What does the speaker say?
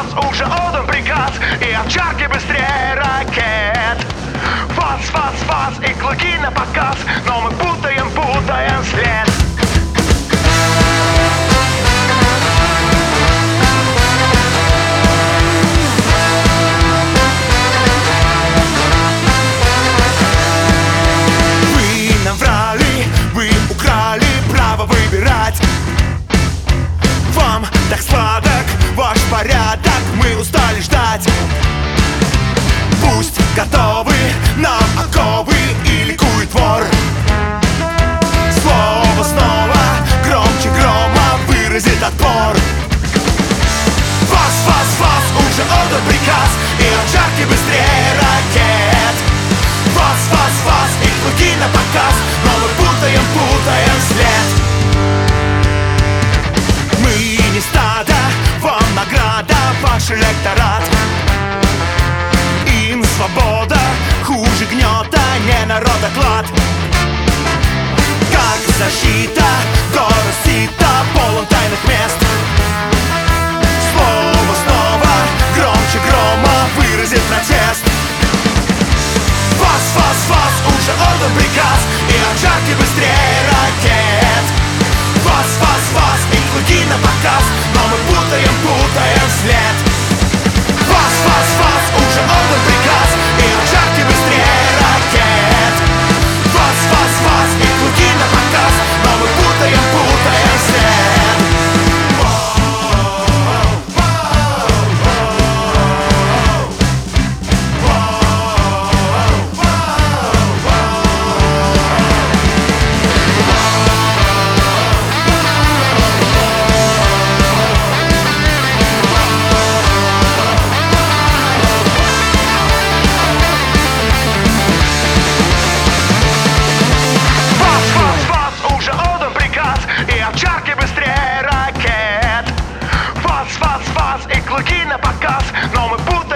фас, уже отдан приказ, и овчарки быстрее ракет. Фас, фас, фас, и клыки на показ, но мы путаем след. Вы нам врали, вы украли право выбирать. Вам так сладок ваш порядок, мы устали ждать. Пусть готовы нам оковы и ликует вор. Слово снова громче грома выразит отпор. Фас, фас, фас, уже отдан приказ, и овчарки быстрее ракет. Фас, фас, фас, и клыки на показ, но мы путаем след. Мы не стадо, вам награда, ваш электорат. Им свобода хуже гнета, не народоклад. Как защита, город сита, полон тайных мест. Слово снова громче грома выразит протест. Фас, фас, фас, уже отдан приказ, и овчарки быстрее ракет. Фас, фас, фас, и клыки на показ, но мы путаем след. Фас, фас, фас, уже отдан приказ, и овчарки быстрее ракет. Фас, фас, фас, и клыки на показ, но мы путаем след. Овчарки быстрее ракет. Фас, фас, фас, и клыки на показ, но мы